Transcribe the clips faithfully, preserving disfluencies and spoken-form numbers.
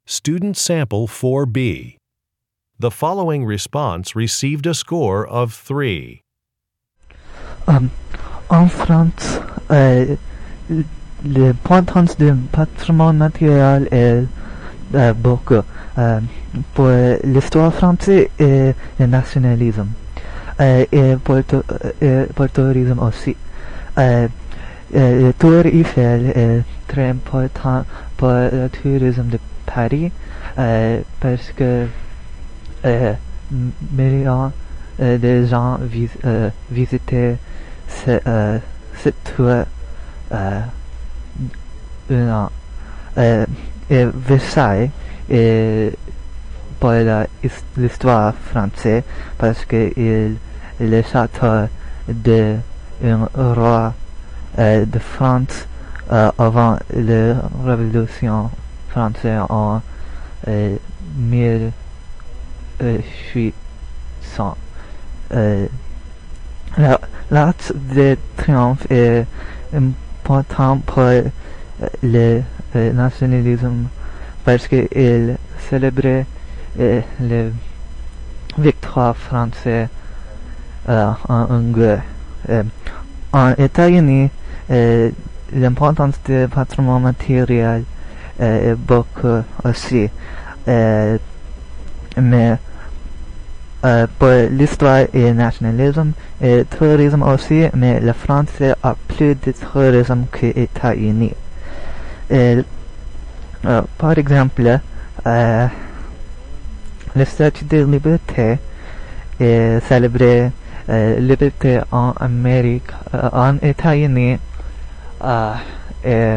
Student Sample four B. The following response received a score of three. Um, en France, euh, l'importance du patrimoine matériel est euh, beaucoup. Euh, pour l'histoire française et le nationalisme. Euh, et pour le pour tourisme aussi. Euh, euh, le Tour Eiffel est très important pour le tourisme de Paris euh, parce que euh, millions euh, de gens vis, euh, visitaient ce, euh, cette tour euh, un an. Euh, et Versailles est pour l'histoire française parce que il est le château de un roi euh, de France euh, avant la Révolution française en euh, mille huit cents. Euh, L'Arc de Triomphe est important pour euh, le euh, nationalisme parce qu'il célébrait euh, la victoire française euh, en Hongrie. Euh, en États-Unis, euh, l'importance du patrimoine matériel euh, est beaucoup aussi. Euh, mais euh, pour l'histoire et le nationalisme et le tourisme aussi, mais la France a plus de tourisme que les États-Unis. Euh, par exemple, euh, le statut de liberté est célébré euh, liberté en Amérique, euh, en États-Unis, euh, et,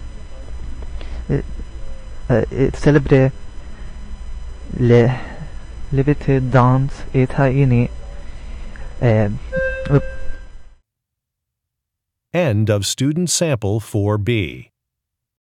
euh, est célébré les libertés dans les États-Unis. Euh, End of Student Sample four B.